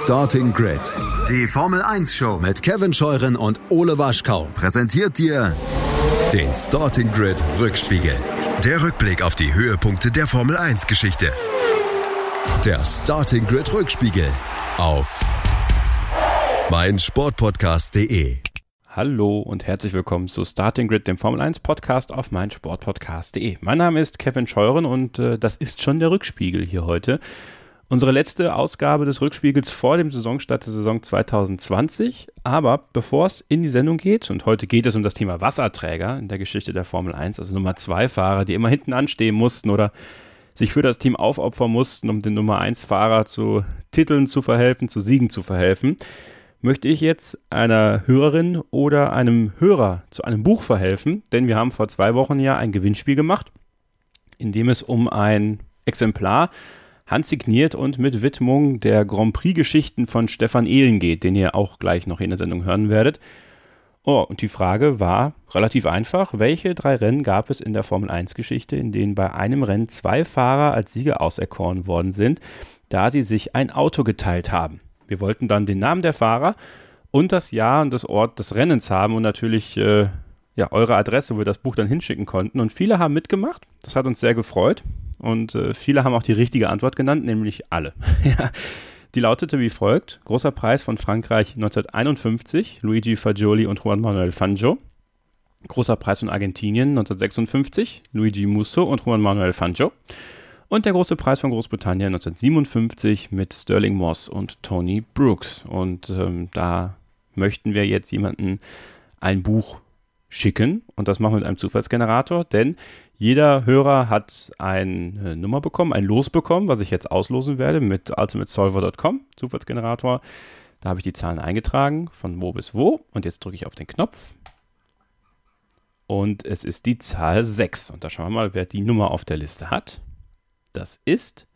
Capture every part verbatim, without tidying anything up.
Starting Grid, die Formel eins Show mit Kevin Scheuren und Ole Waschkau, präsentiert dir den Starting Grid Rückspiegel. Der Rückblick auf die Höhepunkte der Formel eins Geschichte. Der Starting Grid Rückspiegel auf meinsportpodcast punkt de. Hallo und herzlich willkommen zu Starting Grid, dem Formel eins Podcast auf meinsportpodcast punkt de. Mein Name ist Kevin Scheuren und äh, das ist schon der Rückspiegel hier heute. Unsere letzte Ausgabe des Rückspiegels vor dem Saisonstart der Saison zwanzig zwanzig. Aber bevor es in die Sendung geht, und heute geht es um das Thema Wasserträger in der Geschichte der Formel eins, also Nummer zwei Fahrer, die immer hinten anstehen mussten oder sich für das Team aufopfern mussten, um den Nummer eins Fahrer zu Titeln zu verhelfen, zu Siegen zu verhelfen, möchte ich jetzt einer Hörerin oder einem Hörer zu einem Buch verhelfen, denn wir haben vor zwei Wochen ja ein Gewinnspiel gemacht, in dem es um ein Exemplar handsigniert und mit Widmung der Grand Prix-Geschichten von Stefan Ehlen geht, den ihr auch gleich noch in der Sendung hören werdet. Oh, und die Frage war relativ einfach. Welche drei Rennen gab es in der Formel eins Geschichte, in denen bei einem Rennen zwei Fahrer als Sieger auserkoren worden sind, da sie sich ein Auto geteilt haben? Wir wollten dann den Namen der Fahrer und das Jahr und das Ort des Rennens haben und natürlich äh, ja, eure Adresse, wo wir das Buch dann hinschicken konnten. Und viele haben mitgemacht. Das hat uns sehr gefreut. Und äh, viele haben auch die richtige Antwort genannt, nämlich alle. ja. Die lautete wie folgt: Großer Preis von Frankreich neunzehnhunderteinundfünfzig, Luigi Fagioli und Juan Manuel Fangio. Großer Preis von Argentinien neunzehnhundertsechsundfünfzig, Luigi Musso und Juan Manuel Fangio. Und der große Preis von Großbritannien neunzehnhundertsiebenundfünfzig mit Sterling Moss und Tony Brooks. Und ähm, da möchten wir jetzt jemanden ein Buch schicken. Und das machen wir mit einem Zufallsgenerator, denn jeder Hörer hat eine Nummer bekommen, ein Los bekommen, was ich jetzt auslosen werde mit ultimate solver punkt com, Zufallsgenerator. Da habe ich die Zahlen eingetragen, von wo bis wo. Und jetzt drücke ich auf den Knopf. Und es ist die Zahl sechs. Und da schauen wir mal, wer die Nummer auf der Liste hat. Das ist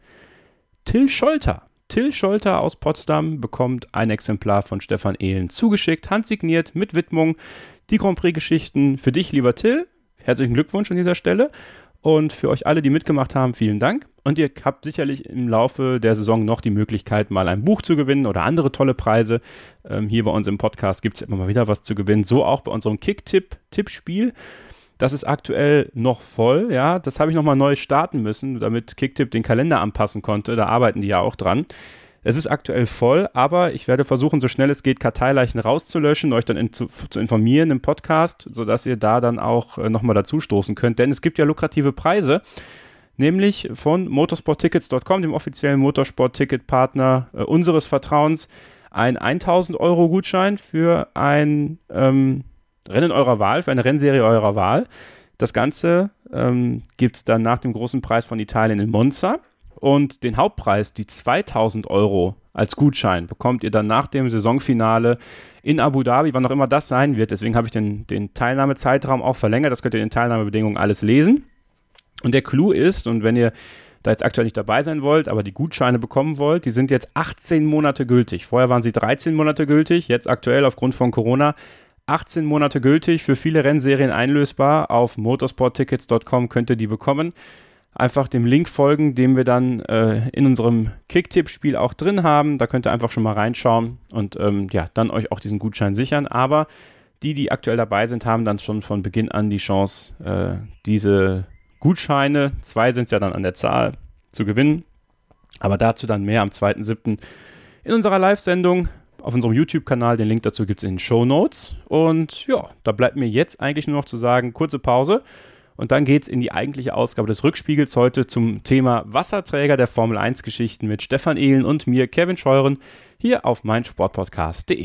Till Scholter. Till Scholter aus Potsdam bekommt ein Exemplar von Stefan Ehlen zugeschickt, handsigniert, mit Widmung. Die Grand Prix-Geschichten für dich, lieber Till. Herzlichen Glückwunsch an dieser Stelle. Und für euch alle, die mitgemacht haben, vielen Dank. Und ihr habt sicherlich im Laufe der Saison noch die Möglichkeit, mal ein Buch zu gewinnen oder andere tolle Preise. Ähm, hier bei uns im Podcast gibt es immer mal wieder was zu gewinnen. So auch bei unserem Kicktipp-Tippspiel. Das ist aktuell noch voll, ja. Das habe ich nochmal neu starten müssen, damit Kicktipp den Kalender anpassen konnte. Da arbeiten die ja auch dran. Es ist aktuell voll, aber ich werde versuchen, so schnell es geht, Karteileichen rauszulöschen, euch dann in, zu, zu informieren im Podcast, sodass ihr da dann auch äh, nochmal dazustoßen könnt. Denn es gibt ja lukrative Preise, nämlich von motorsporttickets punkt com, dem offiziellen Motorsport-Ticket-Partner äh, unseres Vertrauens, ein tausend Euro Gutschein für ein ähm, Rennen eurer Wahl, für eine Rennserie eurer Wahl. Das Ganze ähm, gibt es dann nach dem großen Preis von Italien in Monza. Und den Hauptpreis, die zweitausend Euro als Gutschein, bekommt ihr dann nach dem Saisonfinale in Abu Dhabi, wann auch immer das sein wird. Deswegen habe ich den, den Teilnahmezeitraum auch verlängert. Das könnt ihr in den Teilnahmebedingungen alles lesen. Und der Clou ist, und wenn ihr da jetzt aktuell nicht dabei sein wollt, aber die Gutscheine bekommen wollt, die sind jetzt achtzehn Monate gültig. Vorher waren sie dreizehn Monate gültig, jetzt aktuell aufgrund von Corona achtzehn Monate gültig, für viele Rennserien einlösbar. Auf motorsporttickets punkt com könnt ihr die bekommen. Einfach dem Link folgen, den wir dann äh, in unserem Kicktipp-Spiel auch drin haben. Da könnt ihr einfach schon mal reinschauen und ähm, ja, dann euch auch diesen Gutschein sichern. Aber die, die aktuell dabei sind, haben dann schon von Beginn an die Chance, äh, diese Gutscheine, zwei sind es ja dann an der Zahl, zu gewinnen. Aber dazu dann mehr am zweiten siebten in unserer Live-Sendung auf unserem YouTube-Kanal. Den Link dazu gibt es in den Shownotes. Und ja, da bleibt mir jetzt eigentlich nur noch zu sagen, kurze Pause. Und dann geht es in die eigentliche Ausgabe des Rückspiegels heute zum Thema Wasserträger der Formel eins Geschichten mit Stefan Ehlen und mir, Kevin Scheuren, hier auf meinsportpodcast punkt de.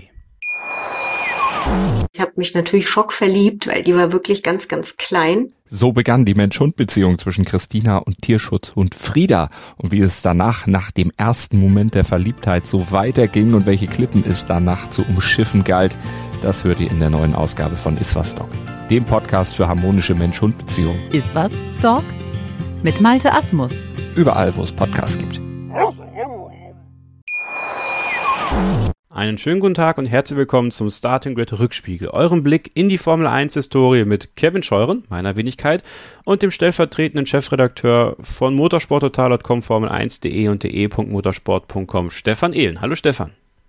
Ich habe mich natürlich schockverliebt, weil die war wirklich ganz, ganz klein. So begann die Mensch-Hund-Beziehung zwischen Christina und Tierschutzhund Frieda. Und wie es danach, nach dem ersten Moment der Verliebtheit, so weiterging und welche Klippen es danach zu umschiffen galt, das hört ihr in der neuen Ausgabe von Iswas Dog, dem Podcast für harmonische Mensch-Hund-Beziehungen. Iswas Dog mit Malte Asmus. Überall, wo es Podcasts gibt. Einen schönen guten Tag und herzlich willkommen zum Starting Grid Rückspiegel, eurem Blick in die Formel eins Historie mit Kevin Scheuren, meiner Wenigkeit, und dem stellvertretenden Chefredakteur von motorsporttotal punkt com, formel eins punkt de und de punkt motorsport punkt com, Stefan Ehlen. Hallo Stefan.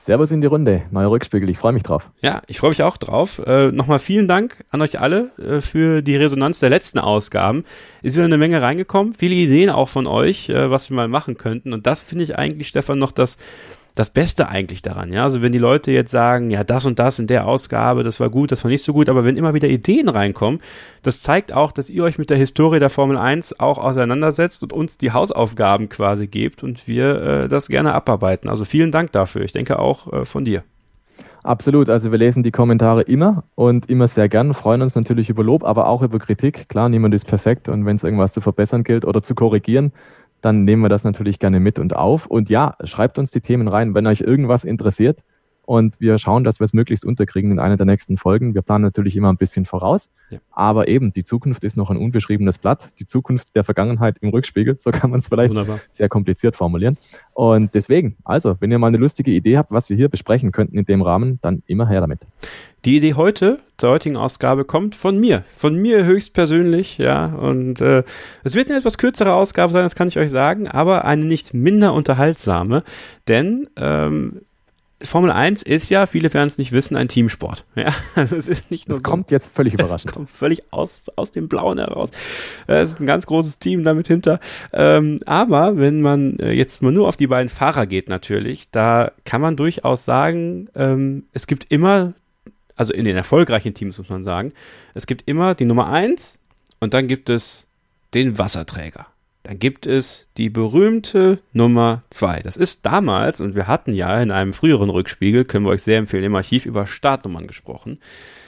Servus in die Runde, neuer Rückspiegel, ich freue mich drauf. Ja, ich freue mich auch drauf. Äh, Nochmal vielen Dank an euch alle äh, für die Resonanz der letzten Ausgaben. Ist wieder eine Menge reingekommen, viele Ideen auch von euch, äh, was wir mal machen könnten. Und das finde ich eigentlich, Stefan, noch das, das Beste eigentlich daran. Ja? Also wenn die Leute jetzt sagen, ja, das und das in der Ausgabe, das war gut, das war nicht so gut, aber wenn immer wieder Ideen reinkommen, das zeigt auch, dass ihr euch mit der Historie der Formel eins auch auseinandersetzt und uns die Hausaufgaben quasi gebt und wir äh, das gerne abarbeiten. Also vielen Dank dafür. Ich denke auch äh, von dir. Absolut, also wir lesen die Kommentare immer und immer sehr gern, freuen uns natürlich über Lob, aber auch über Kritik. Klar, niemand ist perfekt und wenn es irgendwas zu verbessern gilt oder zu korrigieren, dann nehmen wir das natürlich gerne mit und auf. Und ja, schreibt uns die Themen rein, wenn euch irgendwas interessiert. Und wir schauen, dass wir es möglichst unterkriegen in einer der nächsten Folgen. Wir planen natürlich immer ein bisschen voraus. Ja. Aber eben, die Zukunft ist noch ein unbeschriebenes Blatt. Die Zukunft der Vergangenheit im Rückspiegel, so kann man es vielleicht Wunderbar. Sehr kompliziert formulieren. Und deswegen, also, wenn ihr mal eine lustige Idee habt, was wir hier besprechen könnten in dem Rahmen, dann immer her damit. Die Idee heute, zur heutigen Ausgabe, kommt von mir. Von mir höchstpersönlich, ja. Und äh, es wird eine etwas kürzere Ausgabe sein, das kann ich euch sagen, aber eine nicht minder unterhaltsame. Denn ähm, Formel eins ist ja, viele werden es nicht wissen, ein Teamsport. Ja, also es ist nicht nur das so, kommt jetzt völlig überraschend. Es kommt völlig aus, aus dem Blauen heraus. Es ist ein ganz großes Team damit hinter. Ähm, aber wenn man jetzt mal nur auf die beiden Fahrer geht natürlich, da kann man durchaus sagen, ähm, es gibt immer, also in den erfolgreichen Teams muss man sagen, es gibt immer die Nummer eins und dann gibt es den Wasserträger. Dann gibt es die berühmte Nummer zwei. Das ist damals, und wir hatten ja in einem früheren Rückspiegel, können wir euch sehr empfehlen, im Archiv über Startnummern gesprochen.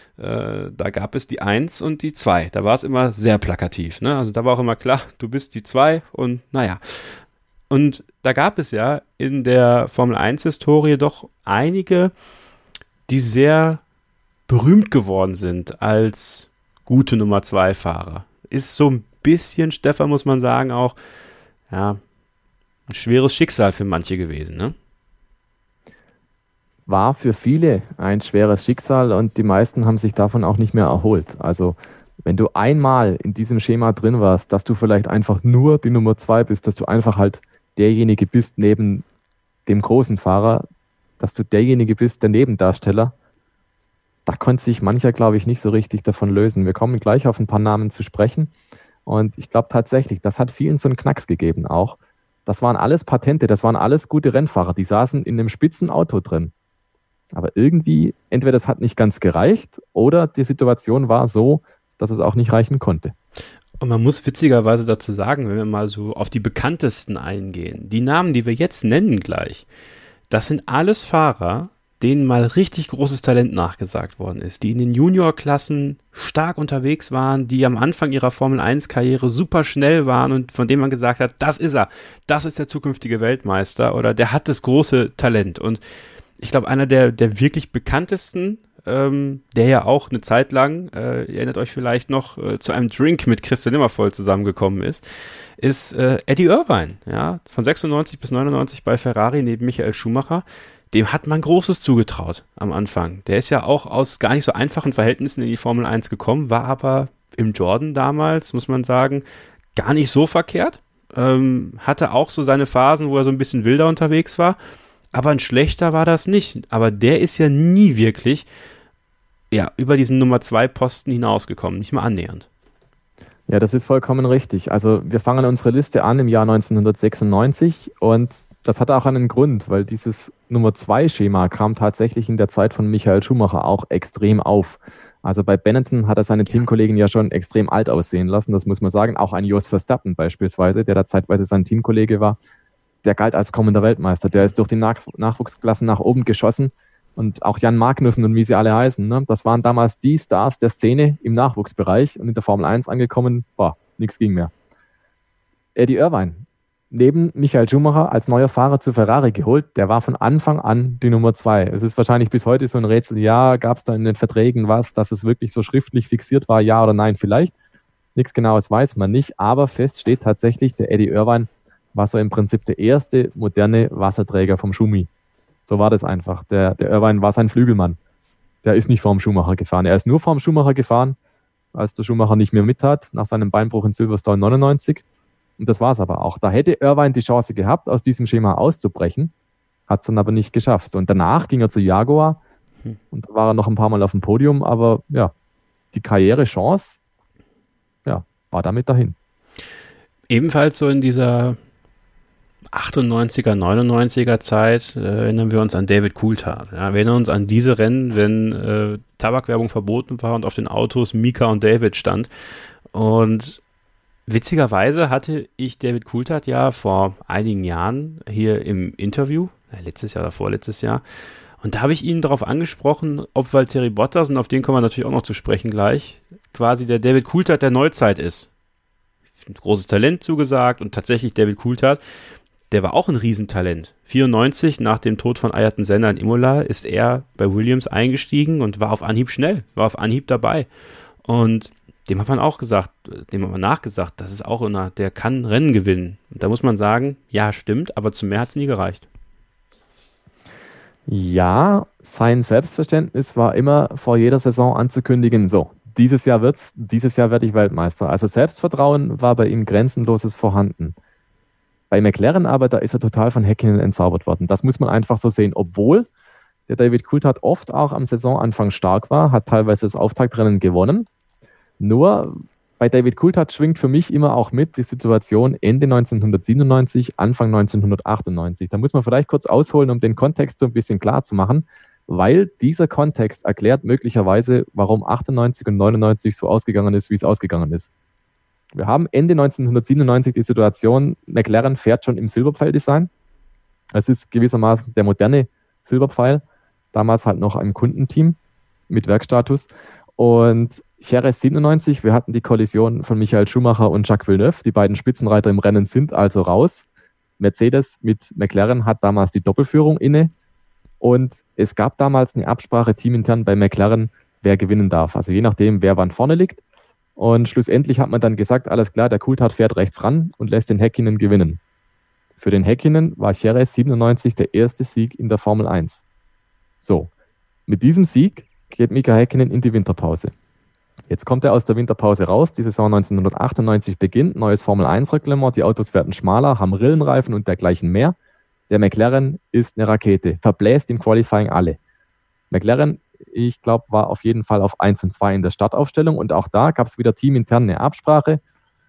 Äh, da gab es die eins und die zwei. Da war es immer sehr plakativ. Ne? Also da war auch immer klar, du bist die zwei und naja. Und da gab es ja in der Formel eins Historie doch einige, die sehr berühmt geworden sind als gute Nummer zwei Fahrer. Ist so ein bisschen, Stefan, muss man sagen, auch ja, ein schweres Schicksal für manche gewesen, ne? War für viele ein schweres Schicksal und die meisten haben sich davon auch nicht mehr erholt. Also wenn du einmal in diesem Schema drin warst, dass du vielleicht einfach nur die Nummer zwei bist, dass du einfach halt derjenige bist neben dem großen Fahrer, dass du derjenige bist, der Nebendarsteller, da konnte sich mancher, glaube ich, nicht so richtig davon lösen. Wir kommen gleich auf ein paar Namen zu sprechen. Und ich glaube tatsächlich, das hat vielen so einen Knacks gegeben auch. Das waren alles Patente, das waren alles gute Rennfahrer, die saßen in einem spitzen Auto drin. Aber irgendwie, entweder das hat nicht ganz gereicht oder die Situation war so, dass es auch nicht reichen konnte. Und man muss witzigerweise dazu sagen, wenn wir mal so auf die bekanntesten eingehen, die Namen, die wir jetzt nennen gleich, das sind alles Fahrer, denen mal richtig großes Talent nachgesagt worden ist, die in den Juniorklassen stark unterwegs waren, die am Anfang ihrer Formel eins Karriere super schnell waren und von denen man gesagt hat, das ist er, das ist der zukünftige Weltmeister oder der hat das große Talent. Und ich glaube, einer der, der wirklich bekanntesten, ähm, der ja auch eine Zeit lang, äh, ihr erinnert euch vielleicht noch, äh, zu einem Drink mit Christian Immervoll zusammengekommen ist, ist äh, Eddie Irvine, ja, von sechsundneunzig bis neunundneunzig bei Ferrari neben Michael Schumacher. Dem hat man Großes zugetraut am Anfang. Der ist ja auch aus gar nicht so einfachen Verhältnissen in die Formel eins gekommen, war aber im Jordan damals, muss man sagen, gar nicht so verkehrt. Ähm, hatte auch so seine Phasen, wo er so ein bisschen wilder unterwegs war, aber ein schlechter war das nicht. Aber der ist ja nie wirklich ja, über diesen Nummer zwei Posten hinausgekommen, nicht mal annähernd. Ja, das ist vollkommen richtig. Also wir fangen unsere Liste an im Jahr neunzehnhundertsechsundneunzig und das hatte auch einen Grund, weil dieses Nummer zwei Schema kam tatsächlich in der Zeit von Michael Schumacher auch extrem auf. Also bei Benetton hat er seine Teamkollegen ja schon extrem alt aussehen lassen, das muss man sagen. Auch ein Jos Verstappen beispielsweise, der da zeitweise sein Teamkollege war, der galt als kommender Weltmeister. Der ist durch die Nach- Nachwuchsklassen nach oben geschossen und auch Jan Magnussen und wie sie alle heißen, ne? Das waren damals die Stars der Szene im Nachwuchsbereich und in der Formel eins angekommen, boah, nichts ging mehr. Eddie Irvine, neben Michael Schumacher als neuer Fahrer zu Ferrari geholt, der war von Anfang an die Nummer zwei. Es ist wahrscheinlich bis heute so ein Rätsel, ja, gab es da in den Verträgen was, dass es wirklich so schriftlich fixiert war, ja oder nein, vielleicht. Nichts Genaues weiß man nicht, aber fest steht tatsächlich, der Eddie Irvine war so im Prinzip der erste moderne Wasserträger vom Schumi. So war das einfach. Der, der Irvine war sein Flügelmann. Der ist nicht vorm Schumacher gefahren. Er ist nur vorm Schumacher gefahren, als der Schumacher nicht mehr mit hat, nach seinem Beinbruch in Silverstone neunundneunzig. Und das war es aber auch. Da hätte Irvine die Chance gehabt, aus diesem Schema auszubrechen. Hat es dann aber nicht geschafft. Und danach ging er zu Jaguar hm. und da war er noch ein paar Mal auf dem Podium, aber ja, die Karrierechance ja, war damit dahin. Ebenfalls so in dieser achtundneunziger, neunundneunziger Zeit äh, erinnern wir uns an David Coulthard. Ja, wir erinnern uns an diese Rennen, wenn äh, Tabakwerbung verboten war und auf den Autos Mika und David stand. Und witzigerweise hatte ich David Coulthard ja vor einigen Jahren hier im Interview, äh, letztes Jahr oder vorletztes Jahr, und da habe ich ihn darauf angesprochen, ob Valtteri Bottas, und auf den kommen wir natürlich auch noch zu sprechen gleich, quasi der David Coulthard der Neuzeit ist. Ein großes Talent zugesagt und tatsächlich David Coulthard, der war auch ein Riesentalent. vierundneunzig, nach dem Tod von Ayrton Senna in Imola, ist er bei Williams eingestiegen und war auf Anhieb schnell, war auf Anhieb dabei. Und dem hat man auch gesagt, dem hat man nachgesagt, das ist auch einer, der kann Rennen gewinnen. Und da muss man sagen, ja, stimmt, aber zu mehr hat es nie gereicht. Ja, sein Selbstverständnis war immer vor jeder Saison anzukündigen, so, dieses Jahr wird's, dieses Jahr werde ich Weltmeister. Also Selbstvertrauen war bei ihm grenzenloses vorhanden. Bei McLaren aber, da ist er total von Häkkinen entzaubert worden. Das muss man einfach so sehen, obwohl der David Coulthard oft auch am Saisonanfang stark war, hat teilweise das Auftaktrennen gewonnen. Nur bei David Coulthard schwingt für mich immer auch mit die Situation Ende neunzehnhundertsiebenundneunzig, Anfang neunzehnhundertachtundneunzig. Da muss man vielleicht kurz ausholen, um den Kontext so ein bisschen klar zu machen, weil dieser Kontext erklärt möglicherweise, warum achtundneunzig und neunundneunzig so ausgegangen ist, wie es ausgegangen ist. Wir haben Ende neunzehnhundertsiebenundneunzig die Situation, McLaren fährt schon im Silberpfeil-Design. Es ist gewissermaßen der moderne Silberpfeil, damals halt noch ein Kundenteam mit Werkstatus. Und Jerez siebenundneunzig, wir hatten die Kollision von Michael Schumacher und Jacques Villeneuve. Die beiden Spitzenreiter im Rennen sind also raus. Mercedes mit McLaren hat damals die Doppelführung inne. Und es gab damals eine Absprache teamintern bei McLaren, wer gewinnen darf. Also je nachdem, wer wann vorne liegt. Und schlussendlich hat man dann gesagt, alles klar, der Coulthard fährt rechts ran und lässt den Häkkinen gewinnen. Für den Häkkinen war Jerez siebenundneunzig der erste Sieg in der Formel eins. So, mit diesem Sieg geht Mika Häkkinen in die Winterpause. Jetzt kommt er aus der Winterpause raus, die Saison neunzehnhundertachtundneunzig beginnt, neues Formel eins Reglement, die Autos werden schmaler, haben Rillenreifen und dergleichen mehr. Der McLaren ist eine Rakete, verbläst im Qualifying alle. McLaren, ich glaube, war auf jeden Fall auf eins und zwei in der Startaufstellung und auch da gab es wieder teamintern eine Absprache.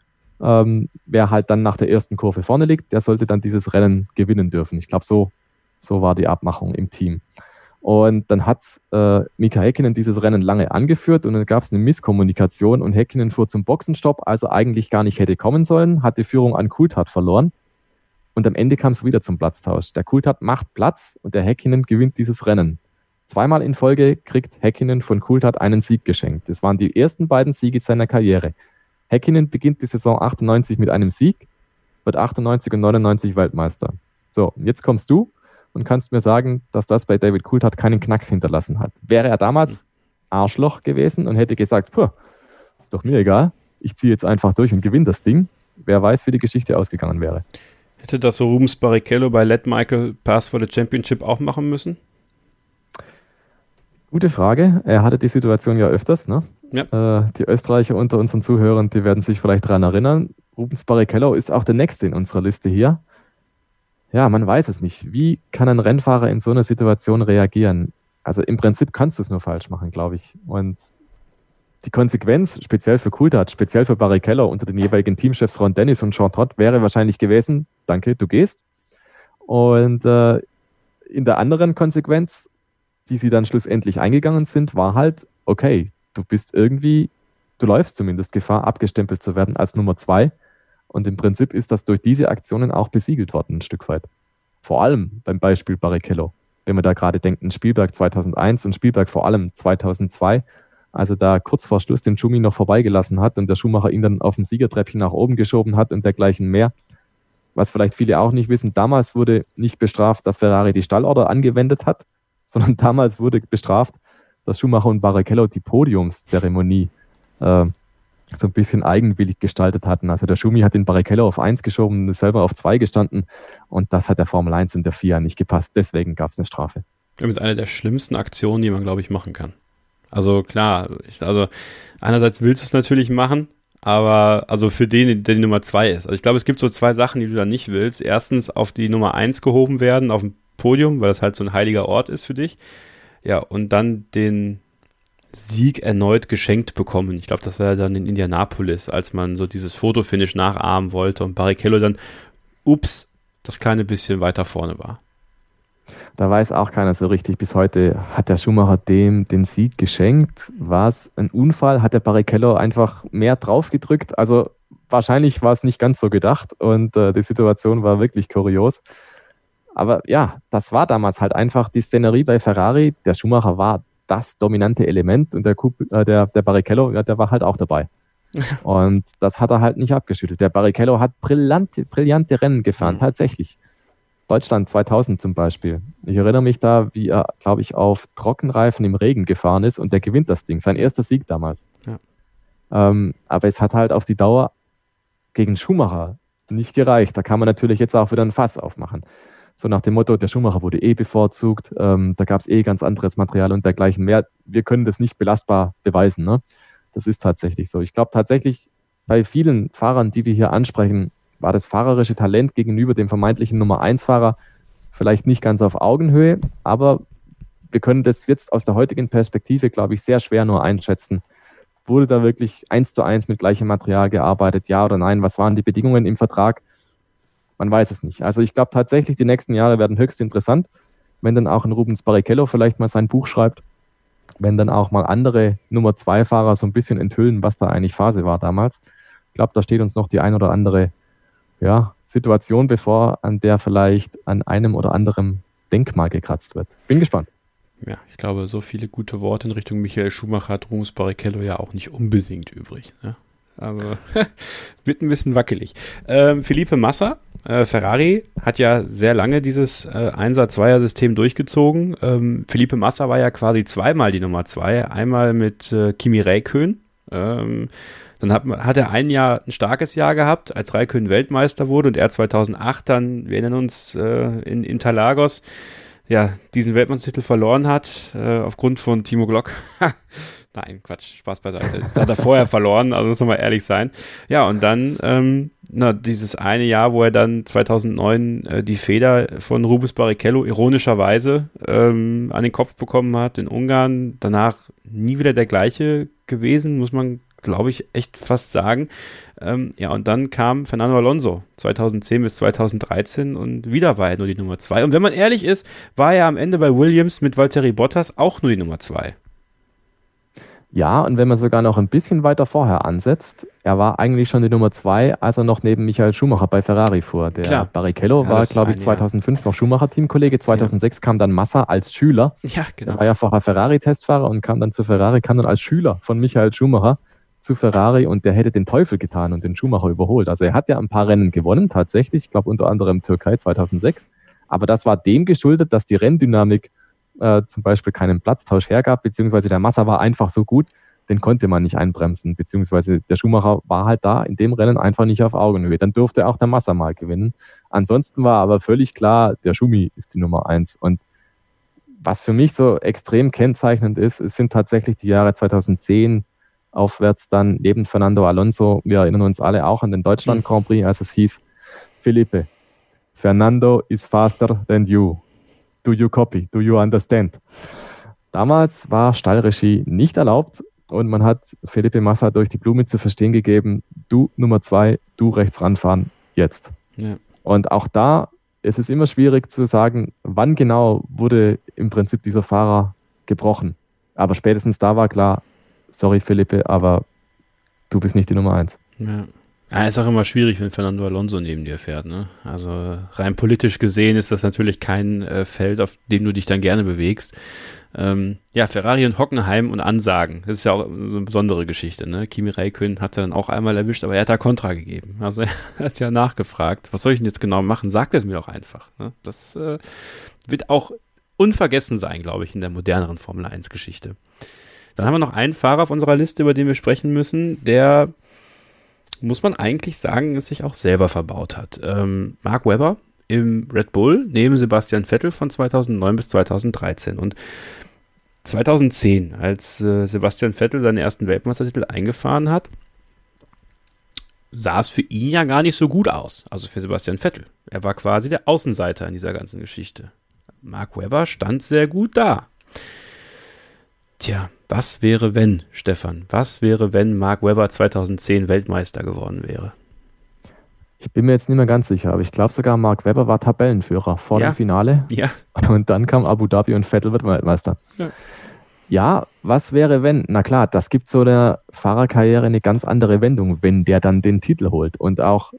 Ähm, wer halt dann nach der ersten Kurve vorne liegt, der sollte dann dieses Rennen gewinnen dürfen. Ich glaube, so, so war die Abmachung im Team. Und dann hat äh, Mika Häkkinen dieses Rennen lange angeführt und dann gab es eine Misskommunikation und Häkkinen fuhr zum Boxenstopp, als er eigentlich gar nicht hätte kommen sollen, hat die Führung an Coulthard verloren und am Ende kam es wieder zum Platztausch. Der Coulthard macht Platz und der Häkkinen gewinnt dieses Rennen. Zweimal in Folge kriegt Häkkinen von Coulthard einen Sieg geschenkt. Das waren die ersten beiden Siege seiner Karriere. Häkkinen beginnt die Saison achtundneunzig mit einem Sieg, wird achtundneunzig und neunundneunzig Weltmeister. So, jetzt kommst du und kannst mir sagen, dass das bei David Coulthard keinen Knacks hinterlassen hat. Wäre er damals Arschloch gewesen und hätte gesagt, puh, ist doch mir egal, ich ziehe jetzt einfach durch und gewinne das Ding, wer weiß, wie die Geschichte ausgegangen wäre. Hätte das so Rubens Barrichello bei Let Michael Pass for the Championship auch machen müssen? Gute Frage. Er hatte die Situation ja öfters, ne? Ja. Äh, die Österreicher unter unseren Zuhörern, die werden sich vielleicht daran erinnern. Rubens Barrichello ist auch der Nächste in unserer Liste hier. Ja, man weiß es nicht. Wie kann ein Rennfahrer in so einer Situation reagieren? Also im Prinzip kannst du es nur falsch machen, glaube ich. Und die Konsequenz, speziell für Coulthard, speziell für Barrichello unter den jeweiligen Teamchefs Ron Dennis und Jean Todt, wäre wahrscheinlich gewesen, danke, du gehst. Und äh, in der anderen Konsequenz, die sie dann schlussendlich eingegangen sind, war halt, okay, du bist irgendwie, du läufst zumindest Gefahr, abgestempelt zu werden als Nummer zwei. Und im Prinzip ist das durch diese Aktionen auch besiegelt worden, ein Stück weit. Vor allem beim Beispiel Barrichello. Wenn man da gerade denkt, in Spielberg zweitausendeins und Spielberg vor allem zweitausendzwei, als er da kurz vor Schluss den Schumi noch vorbeigelassen hat und der Schumacher ihn dann auf dem Siegertreppchen nach oben geschoben hat und dergleichen mehr. Was vielleicht viele auch nicht wissen, damals wurde nicht bestraft, dass Ferrari die Stallorder angewendet hat, sondern damals wurde bestraft, dass Schumacher und Barrichello die Podiumszeremonie äh, so ein bisschen eigenwillig gestaltet hatten. Also der Schumi hat den Barrichello auf eins geschoben und ist selber auf zwei gestanden und das hat der Formel eins und der F I A nicht gepasst. Deswegen gab es eine Strafe. Das ist eine der schlimmsten Aktionen, die man, glaube ich, machen kann. Also klar, ich, also einerseits willst du es natürlich machen, aber also für den, der die Nummer zwei ist. Also ich glaube, es gibt so zwei Sachen, die du da nicht willst. Erstens auf die Nummer eins gehoben werden, auf den Podium, weil das halt so ein heiliger Ort ist für dich. Ja, und dann den Sieg erneut geschenkt bekommen. Ich glaube, das war ja dann in Indianapolis, als man so dieses Fotofinish nachahmen wollte und Barrichello dann, ups, das kleine bisschen weiter vorne war. Da weiß auch keiner so richtig bis heute, hat der Schumacher dem den Sieg geschenkt? War es ein Unfall? Hat der Barrichello einfach mehr drauf gedrückt? Also wahrscheinlich war es nicht ganz so gedacht und äh, die Situation war wirklich kurios. Aber ja, das war damals halt einfach die Szenerie bei Ferrari. Der Schumacher war das dominante Element und der, äh, der, der Barrichello, ja, der war halt auch dabei. Und das hat er halt nicht abgeschüttelt. Der Barrichello hat brillante, brillante Rennen gefahren, mhm. tatsächlich. Deutschland zweitausend zum Beispiel. Ich erinnere mich da, wie er, glaube ich, auf Trockenreifen im Regen gefahren ist und der gewinnt das Ding. Sein erster Sieg damals. Ja. Ähm, aber es hat halt auf die Dauer gegen Schumacher nicht gereicht. Da kann man natürlich jetzt auch wieder ein Fass aufmachen. So nach dem Motto, der Schumacher wurde eh bevorzugt, ähm, da gab es eh ganz anderes Material und dergleichen mehr. Wir können das nicht belastbar beweisen. Ne? Das ist tatsächlich so. Ich glaube tatsächlich, bei vielen Fahrern, die wir hier ansprechen, war das fahrerische Talent gegenüber dem vermeintlichen Nummer eins Fahrer vielleicht nicht ganz auf Augenhöhe, aber wir können das jetzt aus der heutigen Perspektive, glaube ich, sehr schwer nur einschätzen. Wurde da wirklich eins zu eins mit gleichem Material gearbeitet, ja oder nein? Was waren die Bedingungen im Vertrag? Man weiß es nicht. Also ich glaube tatsächlich, die nächsten Jahre werden höchst interessant, wenn dann auch ein Rubens Barrichello vielleicht mal sein Buch schreibt, wenn dann auch mal andere Nummer zwei Fahrer so ein bisschen enthüllen, was da eigentlich Phase war damals. Ich glaube, da steht uns noch die ein oder andere ja, Situation bevor, an der vielleicht an einem oder anderen Denkmal gekratzt wird. Bin gespannt. Ja, ich glaube, so viele gute Worte in Richtung Michael Schumacher hat Rubens Barrichello ja auch nicht unbedingt übrig. Ne? Also wird ein bisschen wackelig. Ähm, Felipe Massa, äh, Ferrari, hat ja sehr lange dieses äh, Einser-Zweier-System durchgezogen. Ähm, Felipe Massa war ja quasi zweimal die Nummer zwei. Einmal mit äh, Kimi Räikkönen. Ähm, Dann hat, hat er ein Jahr, ein starkes Jahr gehabt, als Räikkönen Weltmeister wurde und er zweitausendacht dann, wir erinnern uns, äh, in Interlagos, ja, diesen Weltmeistertitel verloren hat, äh, aufgrund von Timo Glock. Nein, Quatsch, Spaß beiseite. Das hat er vorher verloren, also muss man mal ehrlich sein. Ja, und dann, ähm, na, dieses eine Jahr, wo er dann zweitausendneun äh, die Feder von Rubens Barrichello ironischerweise ähm, an den Kopf bekommen hat in Ungarn, danach nie wieder der gleiche gewesen, muss man glaube ich, echt fast sagen. Ähm, ja, und dann kam Fernando Alonso zweitausendzehn bis zweitausenddreizehn und wieder war er nur die Nummer zwei. Und wenn man ehrlich ist, war er am Ende bei Williams mit Valtteri Bottas auch nur die Nummer zwei. Ja, und wenn man sogar noch ein bisschen weiter vorher ansetzt, er war eigentlich schon die Nummer zwei, als er noch neben Michael Schumacher bei Ferrari fuhr. Der Klar. Barrichello ja, war, glaube ich, zweitausendfünf Jahr. noch Schumacher-Teamkollege, zweitausendsechs ja. kam dann Massa als Schüler. Ja, genau. Er war ja vorher Ferrari-Testfahrer und kam dann zu Ferrari, kam dann als Schüler von Michael Schumacher zu Ferrari und der hätte den Teufel getan und den Schumacher überholt. Also er hat ja ein paar Rennen gewonnen, tatsächlich, ich glaube unter anderem Türkei zweitausendsechs, aber das war dem geschuldet, dass die Renndynamik äh, zum Beispiel keinen Platztausch hergab, beziehungsweise der Massa war einfach so gut, den konnte man nicht einbremsen, beziehungsweise der Schumacher war halt da in dem Rennen einfach nicht auf Augenhöhe. Dann durfte auch der Massa mal gewinnen. Ansonsten war aber völlig klar, der Schumi ist die Nummer eins. Und was für mich so extrem kennzeichnend ist, es sind tatsächlich die Jahre zweitausendzehn aufwärts dann neben Fernando Alonso. Wir erinnern uns alle auch an den Deutschland Grand Prix, als es hieß, Felipe, Fernando is faster than you. Do you copy? Do you understand? Damals war Stallregie nicht erlaubt und man hat Felipe Massa durch die Blume zu verstehen gegeben, du Nummer zwei, du rechts ranfahren, jetzt. Ja. Und auch da ist es immer schwierig zu sagen, wann genau wurde im Prinzip dieser Fahrer gebrochen. Aber spätestens da war klar, sorry Felipe, aber du bist nicht die Nummer eins. Ja. Ja, ist auch immer schwierig, wenn Fernando Alonso neben dir fährt, ne? Also rein politisch gesehen ist das natürlich kein äh, Feld, auf dem du dich dann gerne bewegst. Ähm, ja, Ferrari und Hockenheim und Ansagen, das ist ja auch eine besondere Geschichte, ne? Kimi Räikkönen hat es ja dann auch einmal erwischt, aber er hat da Kontra gegeben. Also er hat ja nachgefragt, was soll ich denn jetzt genau machen? Sagt es mir doch einfach. Ne? Das äh, wird auch unvergessen sein, glaube ich, in der moderneren Formel eins Geschichte. Dann haben wir noch einen Fahrer auf unserer Liste, über den wir sprechen müssen, der, muss man eigentlich sagen, es sich auch selber verbaut hat. Ähm, Mark Webber im Red Bull neben Sebastian Vettel von zweitausendneun bis zweitausenddreizehn. Und zweitausendzehn, als äh, Sebastian Vettel seinen ersten Weltmeistertitel eingefahren hat, sah es für ihn ja gar nicht so gut aus. Also für Sebastian Vettel. Er war quasi der Außenseiter in dieser ganzen Geschichte. Mark Webber stand sehr gut da. Tja, was wäre, wenn, Stefan? Was wäre, wenn Mark Webber zweitausendzehn Weltmeister geworden wäre? Ich bin mir jetzt nicht mehr ganz sicher, aber ich glaube sogar, Mark Webber war Tabellenführer vor Ja. dem Finale. Ja. Und dann kam Abu Dhabi und Vettel wird Weltmeister. Ja. Ja, was wäre, wenn? Na klar, das gibt so der Fahrerkarriere eine ganz andere Wendung, wenn der dann den Titel holt. Und auch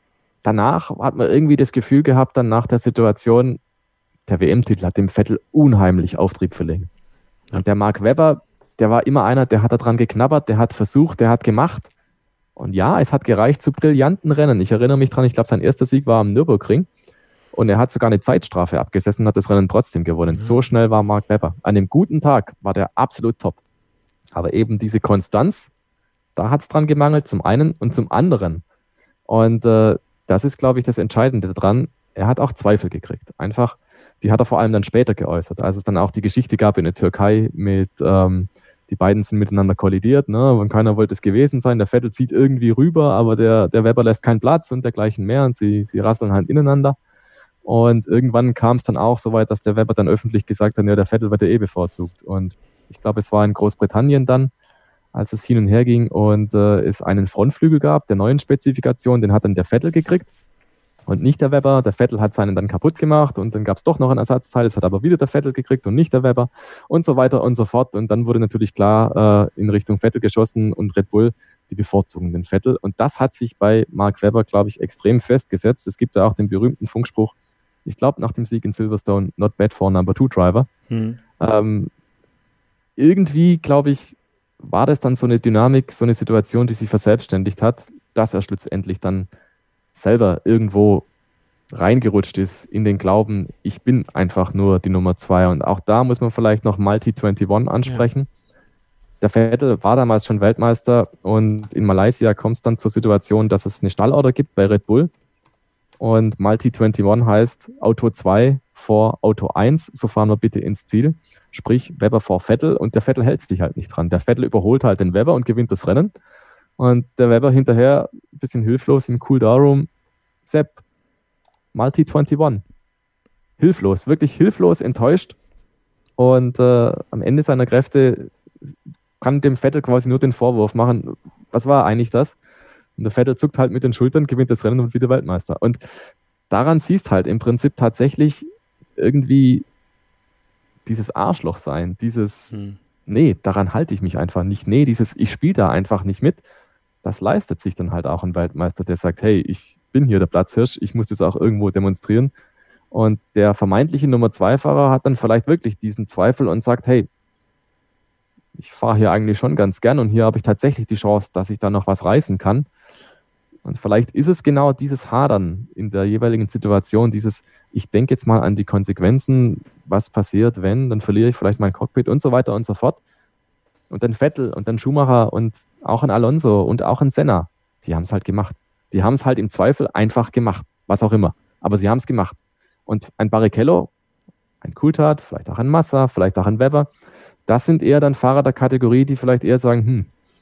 danach hat man irgendwie das Gefühl gehabt, dann nach der Situation, der W M-Titel hat dem Vettel unheimlich Auftrieb verlegen. Und der Mark Webber, der war immer einer, der hat daran geknabbert, der hat versucht, der hat gemacht. Und ja, es hat gereicht zu brillanten Rennen. Ich erinnere mich dran, ich glaube, sein erster Sieg war am Nürburgring. Und er hat sogar eine Zeitstrafe abgesessen und hat das Rennen trotzdem gewonnen. Mhm. So schnell war Mark Webber. An einem guten Tag war der absolut top. Aber eben diese Konstanz, da hat es dran gemangelt, zum einen und zum anderen. Und äh, das ist, glaube ich, das Entscheidende daran. Er hat auch Zweifel gekriegt. Einfach, die hat er vor allem dann später geäußert. Als es dann auch die Geschichte gab in der Türkei mit, ähm, die beiden sind miteinander kollidiert, ne? Und keiner wollte es gewesen sein. Der Vettel zieht irgendwie rüber, aber der, der Webber lässt keinen Platz und dergleichen mehr. Und sie, sie rasseln halt ineinander. Und irgendwann kam es dann auch so weit, dass der Webber dann öffentlich gesagt hat, ja, der Vettel wird ja eh bevorzugt. Und ich glaube, es war in Großbritannien dann, als es hin und her ging und äh, es einen Frontflügel gab, der neuen Spezifikation, den hat dann der Vettel gekriegt und nicht der Webber. Der Vettel hat seinen dann kaputt gemacht und dann gab es doch noch ein Ersatzteil, das hat aber wieder der Vettel gekriegt und nicht der Webber und so weiter und so fort. Und dann wurde natürlich klar äh, in Richtung Vettel geschossen und Red Bull, die bevorzugen den Vettel. Und das hat sich bei Mark Webber, glaube ich, extrem festgesetzt. Es gibt ja auch den berühmten Funkspruch, ich glaube, nach dem Sieg in Silverstone, not bad for number two driver. Hm. Ähm, irgendwie, glaube ich, war das dann so eine Dynamik, so eine Situation, die sich verselbstständigt hat, dass er schlussendlich dann selber irgendwo reingerutscht ist in den Glauben, ich bin einfach nur die Nummer zwei. Und auch da muss man vielleicht noch Multi einundzwanzig ansprechen. Ja. Der Vettel war damals schon Weltmeister und in Malaysia kommt es dann zur Situation, dass es eine Stallorder gibt bei Red Bull. Und Multi einundzwanzig heißt Auto zwei vor Auto eins, so fahren wir bitte ins Ziel. Sprich Webber vor Vettel und der Vettel hält sich halt nicht dran. Der Vettel überholt halt den Webber und gewinnt das Rennen. Und der Webber hinterher, ein bisschen hilflos im Cool-Down-Room, Sepp, Multi einundzwanzig. Hilflos, wirklich hilflos, enttäuscht. Und äh, am Ende seiner Kräfte kann dem Vettel quasi nur den Vorwurf machen, was war eigentlich das? Und der Vettel zuckt halt mit den Schultern, gewinnt das Rennen und wird wieder Weltmeister. Und daran siehst halt im Prinzip tatsächlich irgendwie dieses Arschloch sein, dieses, hm. nee, daran halte ich mich einfach nicht. Nee, dieses, ich spiele da einfach nicht mit. Das leistet sich dann halt auch ein Weltmeister, der sagt, hey, ich bin hier der Platzhirsch, ich muss das auch irgendwo demonstrieren. Und der vermeintliche Nummer zwei Fahrer hat dann vielleicht wirklich diesen Zweifel und sagt, hey, ich fahre hier eigentlich schon ganz gern und hier habe ich tatsächlich die Chance, dass ich da noch was reißen kann. Und vielleicht ist es genau dieses Hadern in der jeweiligen Situation, dieses, ich denke jetzt mal an die Konsequenzen, was passiert, wenn, dann verliere ich vielleicht mein Cockpit und so weiter und so fort. Und dann Vettel und dann Schumacher und auch ein Alonso und auch ein Senna, die haben es halt gemacht. Die haben es halt im Zweifel einfach gemacht, was auch immer. Aber sie haben es gemacht. Und ein Barrichello, ein Coulthard, vielleicht auch ein Massa, vielleicht auch ein Webber, das sind eher dann Fahrer der Kategorie, die vielleicht eher sagen, hm,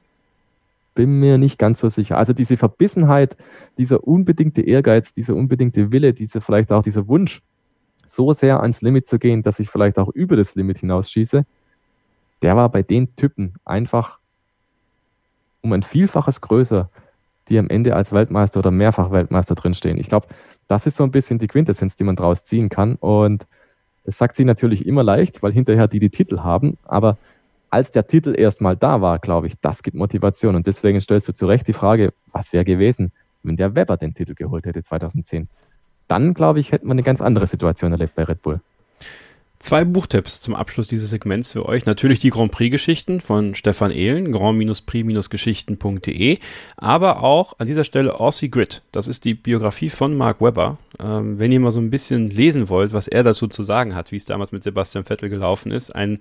bin mir nicht ganz so sicher. Also diese Verbissenheit, dieser unbedingte Ehrgeiz, dieser unbedingte Wille, diese vielleicht auch dieser Wunsch, so sehr ans Limit zu gehen, dass ich vielleicht auch über das Limit hinausschieße, der war bei den Typen einfach um ein Vielfaches größer, die am Ende als Weltmeister oder mehrfach Weltmeister drinstehen. Ich glaube, das ist so ein bisschen die Quintessenz, die man daraus ziehen kann. Und das sagt sie natürlich immer leicht, weil hinterher die die Titel haben, aber als der Titel erstmal da war, glaube ich, das gibt Motivation. Und deswegen stellst du zu Recht die Frage, was wäre gewesen, wenn der Webber den Titel geholt hätte zweitausendzehn? Dann, glaube ich, hätten wir eine ganz andere Situation erlebt bei Red Bull. Zwei Buchtipps zum Abschluss dieses Segments für euch. Natürlich die Grand Prix-Geschichten von Stefan Ehlen, grand prix geschichten punkt de, aber auch an dieser Stelle Aussie Grid. Das ist die Biografie von Mark Webber. Ähm, wenn ihr mal so ein bisschen lesen wollt, was er dazu zu sagen hat, wie es damals mit Sebastian Vettel gelaufen ist, ein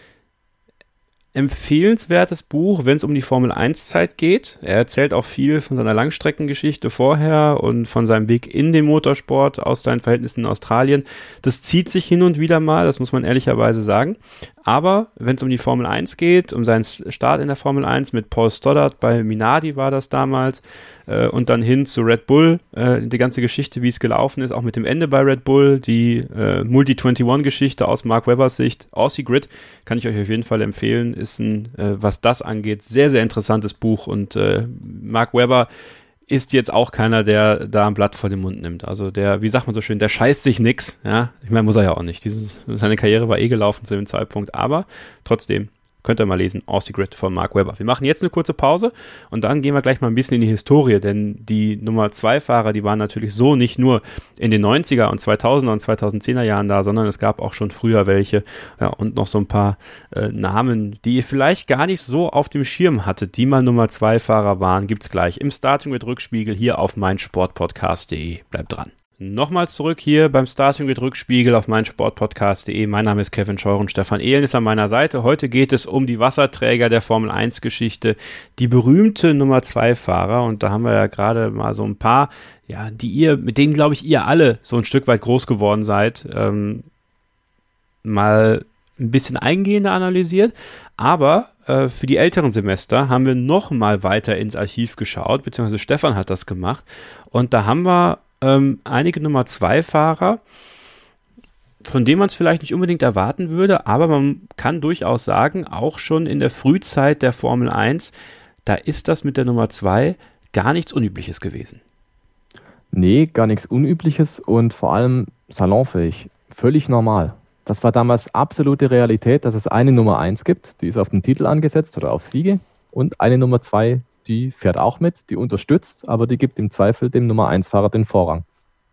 empfehlenswertes Buch, wenn es um die Formel eins Zeit geht. Er erzählt auch viel von seiner Langstreckengeschichte vorher und von seinem Weg in den Motorsport aus seinen Verhältnissen in Australien. Das zieht sich hin und wieder mal, das muss man ehrlicherweise sagen. Aber wenn es um die Formel eins geht, um seinen Start in der Formel eins mit Paul Stoddart bei Minardi war das damals äh, und dann hin zu Red Bull, äh, die ganze Geschichte, wie es gelaufen ist, auch mit dem Ende bei Red Bull, die äh, Multi einundzwanzig Geschichte aus Mark Webbers Sicht, Aussie Grid, kann ich euch auf jeden Fall empfehlen, ist ein, äh, was das angeht, sehr, sehr interessantes Buch und äh, Mark Webber ist jetzt auch keiner, der da ein Blatt vor den Mund nimmt. Also der, wie sagt man so schön, der scheißt sich nix. Ja, ich meine, muss er ja auch nicht. Dieses, seine Karriere war eh gelaufen zu dem Zeitpunkt, aber trotzdem könnt ihr mal lesen, Aussie Grid von Mark Webber. Wir machen jetzt eine kurze Pause und dann gehen wir gleich mal ein bisschen in die Historie, denn die Nummer zwei Fahrer, die waren natürlich so nicht nur in den neunziger und zweitausender und zweitausendzehner Jahren da, sondern es gab auch schon früher welche, ja, und noch so ein paar äh, Namen, die ihr vielleicht gar nicht so auf dem Schirm hattet, die mal Nummer zwei Fahrer waren, gibt's gleich im Starting Grid Rückspiegel hier auf meinsportpodcast punkt de. Bleibt dran. Nochmals zurück hier beim Starting Grid Rückspiegel auf meinsportpodcast punkt de. Mein Name ist Kevin Scheuren, Stefan Ehlen ist an meiner Seite. Heute geht es um die Wasserträger der Formel eins Geschichte, die berühmte Nummer zwei Fahrer. Und da haben wir ja gerade mal so ein paar, ja, die ihr, mit denen glaube ich ihr alle so ein Stück weit groß geworden seid, ähm, mal ein bisschen eingehender analysiert. Aber äh, für die älteren Semester haben wir noch mal weiter ins Archiv geschaut, beziehungsweise Stefan hat das gemacht. Und da haben wir Ähm, einige Nummer zwei Fahrer, von denen man es vielleicht nicht unbedingt erwarten würde, aber man kann durchaus sagen, auch schon in der Frühzeit der Formel eins, da ist das mit der Nummer zwei gar nichts Unübliches gewesen. Nee, gar nichts Unübliches und vor allem salonfähig, völlig normal. Das war damals absolute Realität, dass es eine Nummer eins gibt, die ist auf den Titel angesetzt oder auf Siege und eine Nummer zwei, die fährt auch mit, die unterstützt, aber die gibt im Zweifel dem Nummer eins Fahrer den Vorrang.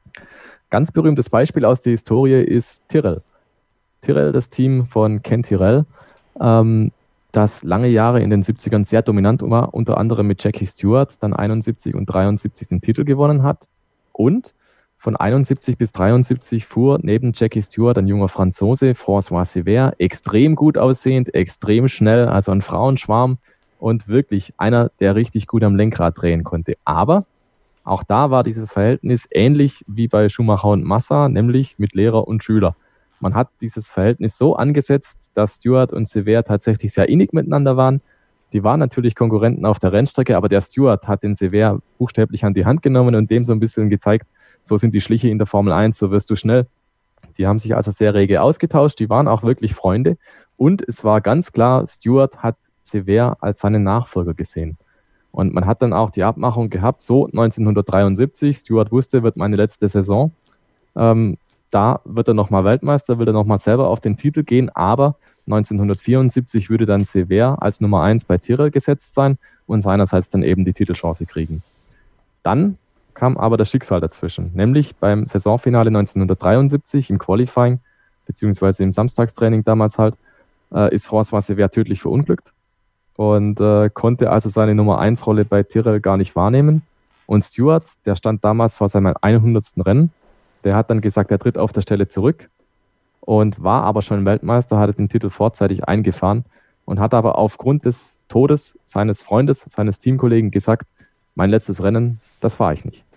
Ganz berühmtes Beispiel aus der Historie ist Tyrrell. Tyrrell, das Team von Ken Tyrrell, ähm, das lange Jahre in den siebzigern sehr dominant war, unter anderem mit Jackie Stewart, dann einundsiebzig und dreiundsiebzig den Titel gewonnen hat. Und von einundsiebzig bis dreiundsiebzig fuhr neben Jackie Stewart ein junger Franzose, François Sévère, extrem gut aussehend, extrem schnell, also ein Frauenschwarm, und wirklich einer, der richtig gut am Lenkrad drehen konnte. Aber auch da war dieses Verhältnis ähnlich wie bei Schumacher und Massa, nämlich mit Lehrer und Schüler. Man hat dieses Verhältnis so angesetzt, dass Stewart und Sévère tatsächlich sehr innig miteinander waren. Die waren natürlich Konkurrenten auf der Rennstrecke, aber der Stewart hat den Sévère buchstäblich an die Hand genommen und dem so ein bisschen gezeigt, so sind die Schliche in der Formel eins, so wirst du schnell. Die haben sich also sehr rege ausgetauscht, die waren auch wirklich Freunde. Und es war ganz klar, Stewart hat Sévère als seinen Nachfolger gesehen. Und man hat dann auch die Abmachung gehabt, so neunzehnhundertdreiundsiebzig, Stewart wusste, wird meine letzte Saison, ähm, da wird er nochmal Weltmeister, will er nochmal selber auf den Titel gehen, aber neunzehnhundertvierundsiebzig würde dann Sévère als Nummer eins bei Tyrrell gesetzt sein und seinerseits dann eben die Titelchance kriegen. Dann kam aber das Schicksal dazwischen, nämlich beim Saisonfinale neunzehnhundertdreiundsiebzig im Qualifying, beziehungsweise im Samstagstraining damals halt, äh, ist François Sévère tödlich verunglückt und äh, konnte also seine Nummer eins Rolle bei Tyrrell gar nicht wahrnehmen. Und Stewart, der stand damals vor seinem hundertsten Rennen, der hat dann gesagt, er tritt auf der Stelle zurück und war aber schon Weltmeister, hatte den Titel vorzeitig eingefahren und hat aber aufgrund des Todes seines Freundes, seines Teamkollegen gesagt, mein letztes Rennen, das fahre ich nicht.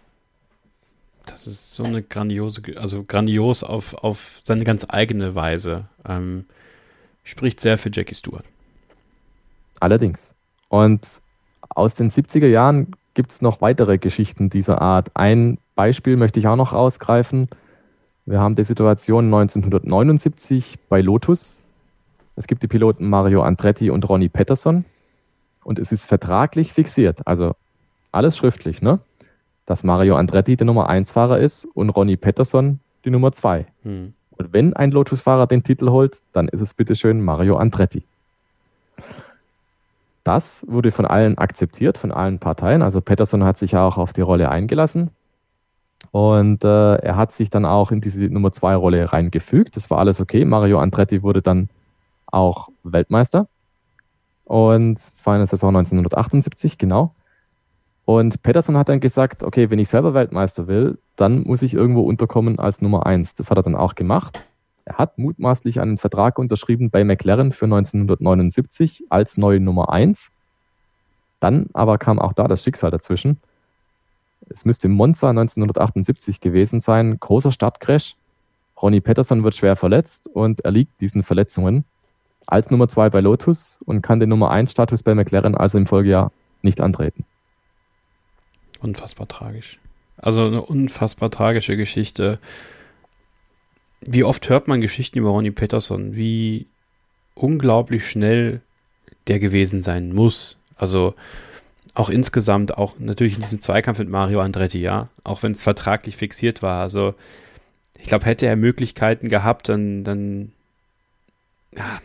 Das ist so eine grandiose, also grandios auf, auf seine ganz eigene Weise. Ähm, spricht sehr für Jackie Stewart. Allerdings. Und aus den siebziger Jahren gibt es noch weitere Geschichten dieser Art. Ein Beispiel möchte ich auch noch rausgreifen. Wir haben die Situation neunzehnhundertneunundsiebzig bei Lotus. Es gibt die Piloten Mario Andretti und Ronnie Peterson. Und es ist vertraglich fixiert, also alles schriftlich, ne? Dass Mario Andretti der Nummer eins Fahrer ist und Ronnie Peterson die Nummer zwei. Hm. Und wenn ein Lotus-Fahrer den Titel holt, dann ist es bitteschön Mario Andretti. Das wurde von allen akzeptiert, von allen Parteien. Also Peterson hat sich ja auch auf die Rolle eingelassen. Und äh, er hat sich dann auch in diese Nummer zwei Rolle reingefügt. Das war alles okay. Mario Andretti wurde dann auch Weltmeister. Und es war in der Saison neunzehnhundertachtundsiebzig, genau. Und Peterson hat dann gesagt, okay, wenn ich selber Weltmeister will, dann muss ich irgendwo unterkommen als Nummer eins. Das hat er dann auch gemacht. Er hat mutmaßlich einen Vertrag unterschrieben bei McLaren für neunzehnhundertneunundsiebzig als neue Nummer eins. Dann aber kam auch da das Schicksal dazwischen. Es müsste Monza neunzehnhundertachtundsiebzig gewesen sein, großer Startcrash. Ronnie Peterson wird schwer verletzt und er liegt diesen Verletzungen als Nummer zwei bei Lotus und kann den Nummer eins Status bei McLaren also im Folgejahr nicht antreten. Unfassbar tragisch. Also eine unfassbar tragische Geschichte. Wie oft hört man Geschichten über Ronnie Peterson, wie unglaublich schnell der gewesen sein muss. Also auch insgesamt, auch natürlich in diesem Zweikampf mit Mario Andretti, ja, auch wenn es vertraglich fixiert war. Also ich glaube, hätte er Möglichkeiten gehabt, dann, dann ja,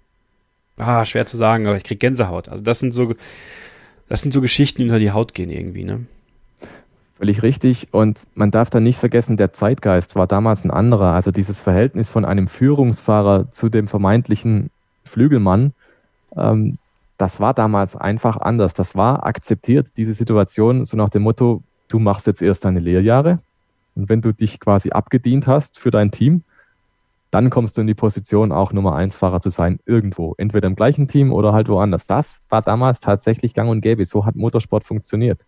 ah, schwer zu sagen, aber ich kriege Gänsehaut. Also das sind so, das sind so Geschichten, die unter die Haut gehen irgendwie, ne? Völlig richtig, und man darf dann nicht vergessen, der Zeitgeist war damals ein anderer. Also dieses Verhältnis von einem Führungsfahrer zu dem vermeintlichen Flügelmann, ähm, das war damals einfach anders. Das war akzeptiert, diese Situation, so nach dem Motto, du machst jetzt erst deine Lehrjahre und wenn du dich quasi abgedient hast für dein Team, dann kommst du in die Position, auch Nummer eins Fahrer zu sein, irgendwo. Entweder im gleichen Team oder halt woanders. Das war damals tatsächlich gang und gäbe. So hat Motorsport funktioniert.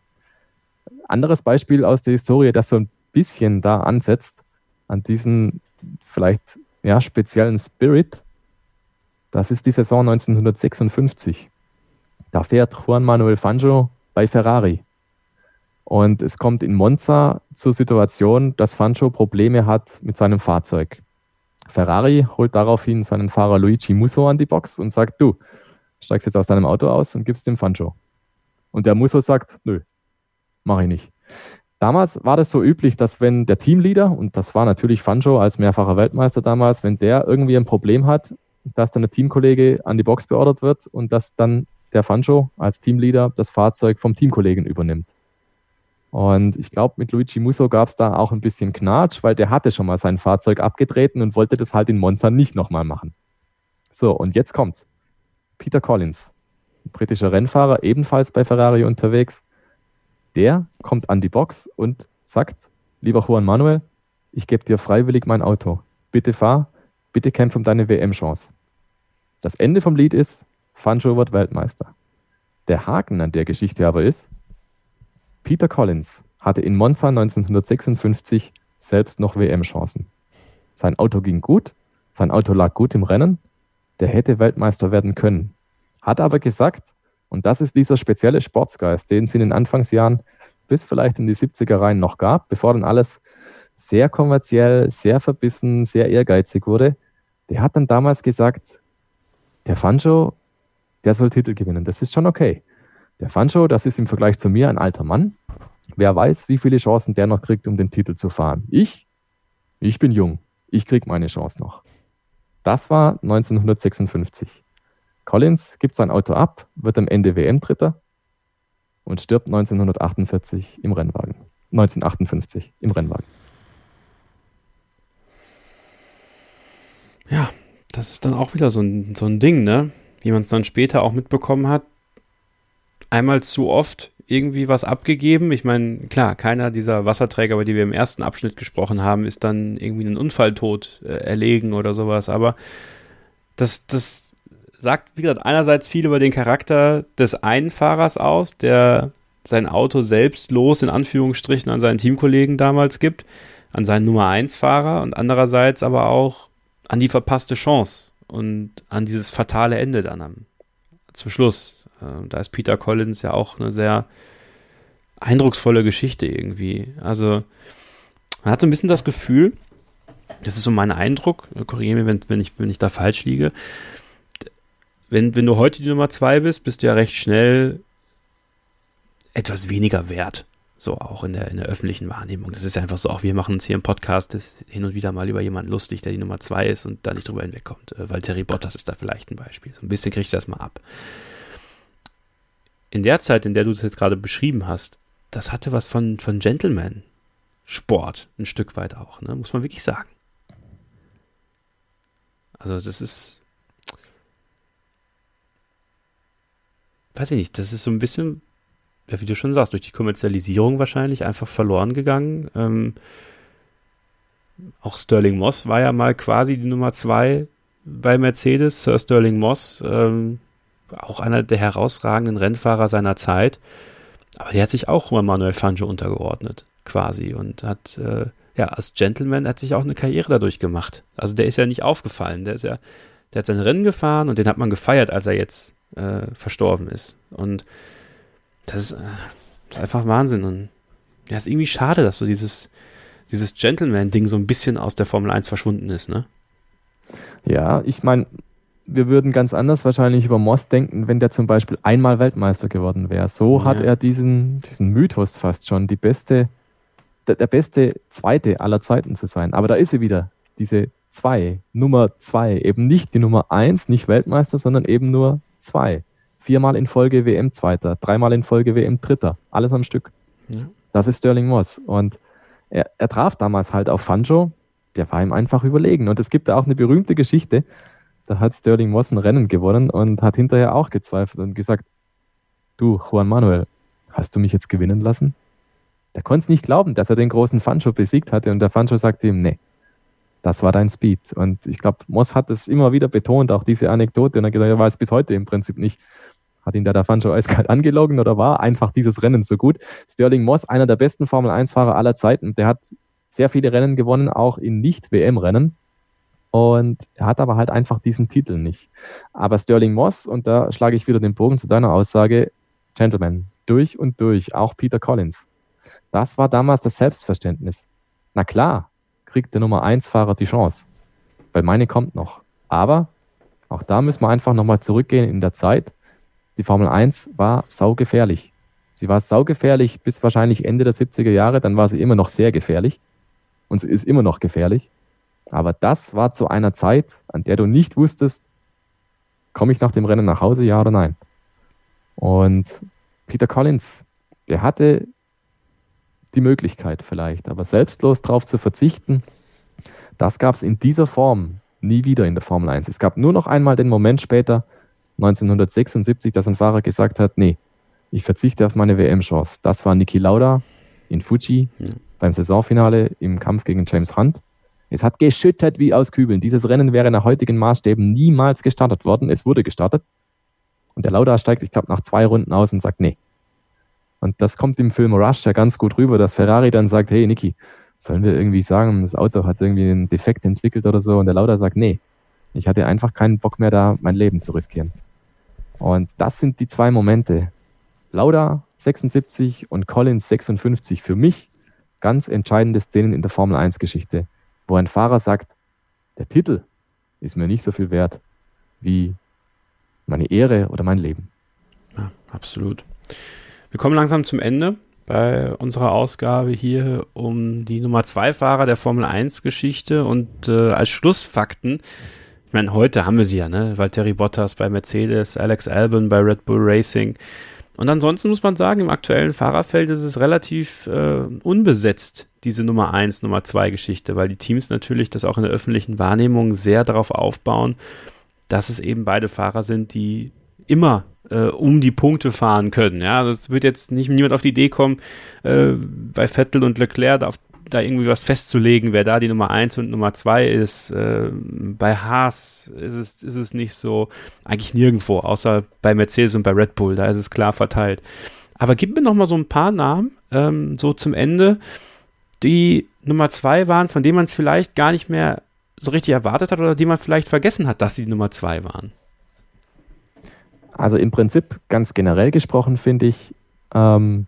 Anderes Beispiel aus der Historie, das so ein bisschen da ansetzt, an diesen vielleicht ja, speziellen Spirit, das ist die Saison neunzehnhundertsechsundfünfzig. Da fährt Juan Manuel Fangio bei Ferrari. Und es kommt in Monza zur Situation, dass Fangio Probleme hat mit seinem Fahrzeug. Ferrari holt daraufhin seinen Fahrer Luigi Musso an die Box und sagt, du, steigst jetzt aus deinem Auto aus und gibst dem Fangio. Und der Musso sagt, nö, mache ich nicht. Damals war das so üblich, dass wenn der Teamleader, und das war natürlich Fangio als mehrfacher Weltmeister damals, wenn der irgendwie ein Problem hat, dass dann der Teamkollege an die Box beordert wird und dass dann der Fangio als Teamleader das Fahrzeug vom Teamkollegen übernimmt. Und ich glaube, mit Luigi Musso gab es da auch ein bisschen Knatsch, weil der hatte schon mal sein Fahrzeug abgetreten und wollte das halt in Monza nicht nochmal machen. So, und jetzt kommt's. Peter Collins, ein britischer Rennfahrer, ebenfalls bei Ferrari unterwegs, der kommt an die Box und sagt, lieber Juan Manuel, ich gebe dir freiwillig mein Auto. Bitte fahr, bitte kämpf um deine W M-Chance. Das Ende vom Lied ist, Fangio wird Weltmeister. Der Haken an der Geschichte aber ist, Peter Collins hatte in Monza neunzehnhundertsechsundfünfzig selbst noch W M-Chancen. Sein Auto ging gut, sein Auto lag gut im Rennen, der hätte Weltmeister werden können. Hat aber gesagt, und das ist dieser spezielle Sportsgeist, den es in den Anfangsjahren bis vielleicht in die siebziger rein noch gab, bevor dann alles sehr kommerziell, sehr verbissen, sehr ehrgeizig wurde. Der hat dann damals gesagt, der Fangio, der soll Titel gewinnen, das ist schon okay. Der Fangio, das ist im Vergleich zu mir ein alter Mann. Wer weiß, wie viele Chancen der noch kriegt, um den Titel zu fahren. Ich, ich bin jung, ich kriege meine Chance noch. Das war neunzehnhundertsechsundfünfzig. Collins gibt sein Auto ab, wird am Ende W M-Dritter und stirbt neunzehnhundertachtundvierzig im Rennwagen. neunzehnhundertachtundfünfzig im Rennwagen. Ja, das ist dann auch wieder so ein, so ein Ding, ne? Wie man es dann später auch mitbekommen hat. Einmal zu oft irgendwie was abgegeben. Ich meine, klar, keiner dieser Wasserträger, über die wir im ersten Abschnitt gesprochen haben, ist dann irgendwie einen Unfalltod äh, erlegen oder sowas. Aber das, das sagt, wie gesagt, einerseits viel über den Charakter des einen Fahrers aus, der sein Auto selbstlos in Anführungsstrichen an seinen Teamkollegen damals gibt, an seinen Nummer eins Fahrer, und andererseits aber auch an die verpasste Chance und an dieses fatale Ende dann am, zum Schluss. Äh, da ist Peter Collins ja auch eine sehr eindrucksvolle Geschichte irgendwie. Also man hat so ein bisschen das Gefühl, das ist so mein Eindruck, korrigiere mich, wenn, wenn, ich, wenn ich da falsch liege, Wenn, wenn du heute die Nummer zwei bist, bist du ja recht schnell etwas weniger wert. So auch in der, in der öffentlichen Wahrnehmung. Das ist einfach so, auch wir machen uns hier im Podcast das hin und wieder mal über jemanden lustig, der die Nummer zwei ist und da nicht drüber hinwegkommt. Äh, Valtteri Bottas ist da vielleicht ein Beispiel. So ein bisschen kriege ich das mal ab. In der Zeit, in der du das jetzt gerade beschrieben hast, das hatte was von, von Gentleman-Sport, ein Stück weit auch, ne? Muss man wirklich sagen. Also das ist, weiß ich nicht, das ist so ein bisschen, ja, wie du schon sagst, durch die Kommerzialisierung wahrscheinlich einfach verloren gegangen. Ähm, auch Stirling Moss war ja mal quasi die Nummer zwei bei Mercedes. Sir Stirling Moss, ähm, auch einer der herausragenden Rennfahrer seiner Zeit. Aber der hat sich auch Juan Manuel Fangio untergeordnet, quasi. Und hat, äh, ja, als Gentleman hat sich auch eine Karriere dadurch gemacht. Also der ist ja nicht aufgefallen. Der ist ja, der hat sein Rennen gefahren und den hat man gefeiert, als er jetzt äh, verstorben ist. Und das ist, äh, das ist einfach Wahnsinn. Und ja, ist irgendwie schade, dass so dieses, dieses Gentleman-Ding so ein bisschen aus der Formel eins verschwunden ist, ne? Ja, ich meine, wir würden ganz anders wahrscheinlich über Moss denken, wenn der zum Beispiel einmal Weltmeister geworden wäre. So ja. hat er diesen, diesen Mythos fast schon, die beste, der, der beste Zweite aller Zeiten zu sein. Aber da ist sie wieder, diese zwei, Nummer zwei, eben nicht die Nummer eins, nicht Weltmeister, sondern eben nur zwei. Viermal in Folge W M-Zweiter, dreimal in Folge W M-Dritter, alles am Stück. Ja. Das ist Stirling Moss. Und er, er traf damals halt auf Fangio, der war ihm einfach überlegen. Und es gibt da auch eine berühmte Geschichte, da hat Stirling Moss ein Rennen gewonnen und hat hinterher auch gezweifelt und gesagt, du, Juan Manuel, hast du mich jetzt gewinnen lassen? Der konnte es nicht glauben, dass er den großen Fangio besiegt hatte und der Fangio sagte ihm, nee, das war dein Speed. Und ich glaube, Moss hat es immer wieder betont, auch diese Anekdote, und er hat gesagt, er weiß bis heute im Prinzip nicht, hat ihn da der Fangio eiskalt angelogen oder war einfach dieses Rennen so gut? Stirling Moss, einer der besten Formel eins Fahrer aller Zeiten, der hat sehr viele Rennen gewonnen, auch in Nicht-W M-Rennen. Und er hat aber halt einfach diesen Titel nicht. Aber Stirling Moss, und da schlage ich wieder den Bogen zu deiner Aussage, Gentleman, durch und durch, auch Peter Collins. Das war damals das Selbstverständnis. Na klar, kriegt der Nummer eins Fahrer die Chance. Weil meine kommt noch. Aber auch da müssen wir einfach nochmal zurückgehen in der Zeit. Die Formel eins war saugefährlich. Sie war saugefährlich bis wahrscheinlich Ende der siebziger Jahre, dann war sie immer noch sehr gefährlich. Und sie ist immer noch gefährlich. Aber das war zu einer Zeit, an der du nicht wusstest, komme ich nach dem Rennen nach Hause, ja oder nein. Und Peter Collins, der hatte die Möglichkeit vielleicht, aber selbstlos darauf zu verzichten, das gab es in dieser Form nie wieder in der Formel eins. Es gab nur noch einmal den Moment später, neunzehnhundertsechsundsiebzig, dass ein Fahrer gesagt hat, nee, ich verzichte auf meine W M-Chance. Das war Niki Lauda in Fuji ja. beim Saisonfinale im Kampf gegen James Hunt. Es hat geschüttet wie aus Kübeln. Dieses Rennen wäre nach heutigen Maßstäben niemals gestartet worden. Es wurde gestartet. Und der Lauda steigt, ich glaube, nach zwei Runden aus und sagt, nee. Und das kommt im Film Rush ja ganz gut rüber, dass Ferrari dann sagt, hey Niki, sollen wir irgendwie sagen, das Auto hat irgendwie einen Defekt entwickelt oder so? Und der Lauda sagt, nee, ich hatte einfach keinen Bock mehr da, mein Leben zu riskieren. Und das sind die zwei Momente. Lauda sechsundsiebzig und Collins sechsundfünfzig. Für mich ganz entscheidende Szenen in der Formel eins Geschichte, wo ein Fahrer sagt, der Titel ist mir nicht so viel wert wie meine Ehre oder mein Leben. Ja, absolut. Wir kommen langsam zum Ende bei unserer Ausgabe hier um die Nummer zwei Fahrer der Formel eins Geschichte und äh, als Schlussfakten, ich meine, heute haben wir sie ja, ne? Valtteri Bottas bei Mercedes, Alex Albon bei Red Bull Racing. Und ansonsten muss man sagen, im aktuellen Fahrerfeld ist es relativ äh, unbesetzt, diese Nummer eins, Nummer zwei Geschichte, weil die Teams natürlich das auch in der öffentlichen Wahrnehmung sehr darauf aufbauen, dass es eben beide Fahrer sind, die immer äh, um die Punkte fahren können. Ja, das wird jetzt nicht niemand auf die Idee kommen, äh, bei Vettel und Leclerc da, auf, da irgendwie was festzulegen, wer da die Nummer eins und Nummer zwei ist. Äh, bei Haas ist es, ist es nicht so, eigentlich nirgendwo, außer bei Mercedes und bei Red Bull, da ist es klar verteilt. Aber gib mir noch mal so ein paar Namen, ähm, so zum Ende, die Nummer zwei waren, von denen man es vielleicht gar nicht mehr so richtig erwartet hat oder die man vielleicht vergessen hat, dass sie die Nummer zwei waren. Also im Prinzip, ganz generell gesprochen, finde ich, ähm,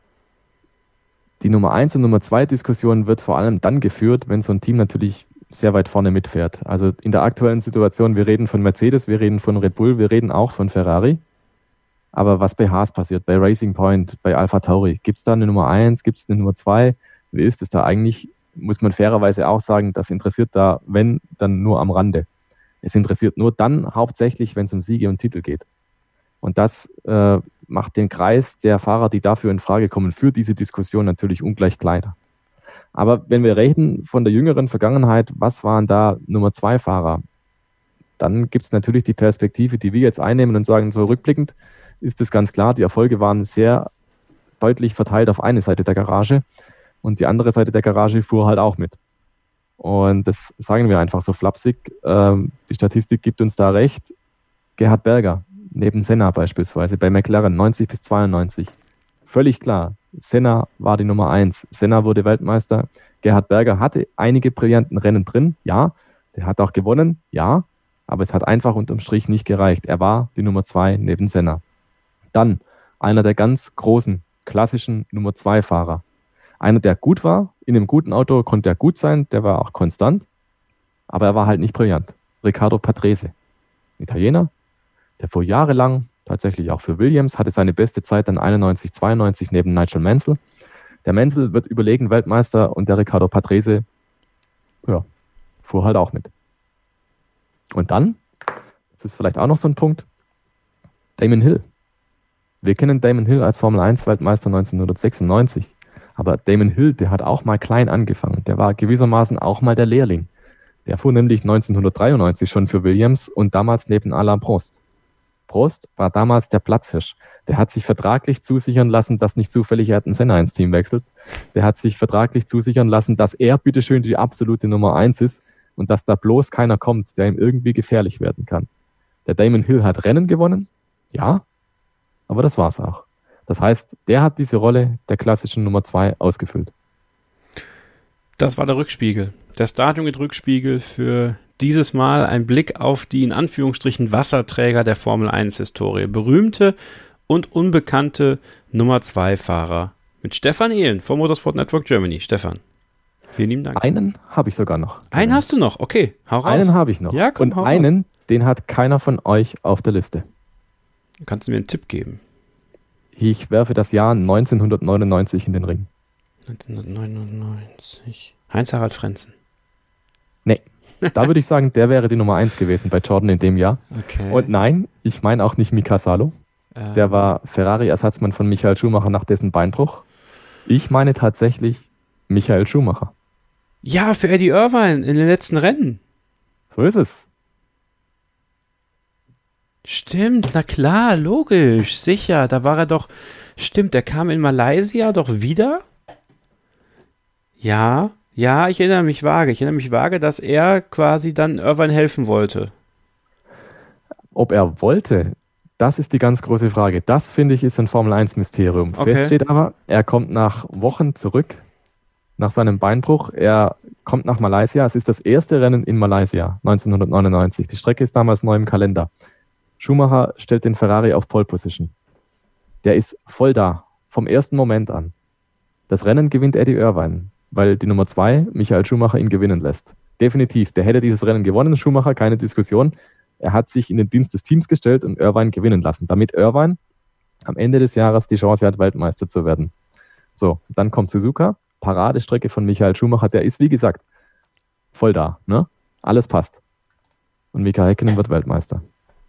die Nummer eins und Nummer zwei Diskussion wird vor allem dann geführt, wenn so ein Team natürlich sehr weit vorne mitfährt. Also in der aktuellen Situation, wir reden von Mercedes, wir reden von Red Bull, wir reden auch von Ferrari. Aber was bei Haas passiert, bei Racing Point, bei AlphaTauri, gibt es da eine Nummer eins, gibt es eine Nummer zwei? Wie ist es da eigentlich? Muss man fairerweise auch sagen, das interessiert da, wenn, dann nur am Rande. Es interessiert nur dann hauptsächlich, wenn es um Siege und Titel geht. Und das äh, macht den Kreis der Fahrer, die dafür in Frage kommen, für diese Diskussion natürlich ungleich kleiner. Aber wenn wir reden von der jüngeren Vergangenheit, was waren da Nummer zwei Fahrer? Dann gibt es natürlich die Perspektive, die wir jetzt einnehmen und sagen, so rückblickend ist es ganz klar, die Erfolge waren sehr deutlich verteilt auf eine Seite der Garage und die andere Seite der Garage fuhr halt auch mit. Und das sagen wir einfach so flapsig. Ähm, die Statistik gibt uns da recht. Gerhard Berger, neben Senna beispielsweise, bei McLaren neunzig bis zweiundneunzig. Völlig klar, Senna war die Nummer eins. Senna wurde Weltmeister. Gerhard Berger hatte einige brillanten Rennen drin, ja. Der hat auch gewonnen, ja. Aber es hat einfach unterm Strich nicht gereicht. Er war die Nummer zwei neben Senna. Dann einer der ganz großen, klassischen Nummer zwei Fahrer. Einer, der gut war. In einem guten Auto konnte er gut sein. Der war auch konstant. Aber er war halt nicht brillant. Riccardo Patrese. Italiener. Der fuhr jahrelang, tatsächlich auch für Williams, hatte seine beste Zeit dann einundneunzig, zweiundneunzig neben Nigel Mansell. Der Mansell wird überlegen Weltmeister und der Riccardo Patrese, ja, fuhr halt auch mit. Und dann, das ist vielleicht auch noch so ein Punkt, Damon Hill. Wir kennen Damon Hill als Formel eins Weltmeister neunzehnhundertsechsundneunzig. Aber Damon Hill, der hat auch mal klein angefangen. Der war gewissermaßen auch mal der Lehrling. Der fuhr nämlich neunzehnhundertdreiundneunzig schon für Williams und damals neben Alain Prost. Prost war damals der Platzhirsch. Der hat sich vertraglich zusichern lassen, dass nicht zufällig Ayrton Senna ins Team wechselt. Der hat sich vertraglich zusichern lassen, dass er bitteschön die absolute Nummer eins ist und dass da bloß keiner kommt, der ihm irgendwie gefährlich werden kann. Der Damon Hill hat Rennen gewonnen, ja, aber das war's auch. Das heißt, der hat diese Rolle der klassischen Nummer zwei ausgefüllt. Das war der Rückspiegel. Der Starting Grid Rückspiegel für dieses Mal ein Blick auf die in Anführungsstrichen Wasserträger der Formel eins Historie. Berühmte und unbekannte Nummer zwei Fahrer mit Stefan Ehlen vom Motorsport Network Germany. Stefan, vielen lieben Dank. Einen habe ich sogar noch. Einen hast du noch? Okay, hau raus. Einen habe ich noch. Ja, komm, und hau einen, raus. Den hat keiner von euch auf der Liste. Kannst du mir einen Tipp geben? Ich werfe das Jahr neunzehnhundertneunundneunzig in den Ring. neunzehnhundertneunundneunzig. Heinz-Harald Frentzen. Nee, da würde ich sagen, der wäre die Nummer eins gewesen bei Jordan in dem Jahr. Okay. Und nein, ich meine auch nicht Mika Salo. Ähm. Der war Ferrari-Ersatzmann von Michael Schumacher nach dessen Beinbruch. Ich meine tatsächlich Michael Schumacher. Ja, für Eddie Irvine in den letzten Rennen. So ist es. Stimmt, na klar, logisch, sicher. Da war er doch, stimmt, der kam in Malaysia doch wieder. Ja, ja, ich erinnere mich vage. Ich erinnere mich vage, dass er quasi dann Irvine helfen wollte. Ob er wollte, das ist die ganz große Frage. Das, finde ich, ist ein Formel eins Mysterium. Okay. Fest steht aber, er kommt nach Wochen zurück, nach seinem Beinbruch. Er kommt nach Malaysia. Es ist das erste Rennen in Malaysia, neunzehnhundertneunundneunzig. Die Strecke ist damals neu im Kalender. Schumacher stellt den Ferrari auf Pole Position. Der ist voll da, vom ersten Moment an. Das Rennen gewinnt Eddie Irvine, weil die Nummer zwei, Michael Schumacher, ihn gewinnen lässt. Definitiv, der hätte dieses Rennen gewonnen, Schumacher, keine Diskussion. Er hat sich in den Dienst des Teams gestellt und Irvine gewinnen lassen, damit Irvine am Ende des Jahres die Chance hat, Weltmeister zu werden. So, dann kommt Suzuka, Paradestrecke von Michael Schumacher, der ist, wie gesagt, voll da, ne? Alles passt. Und Mika Häkkinen wird Weltmeister.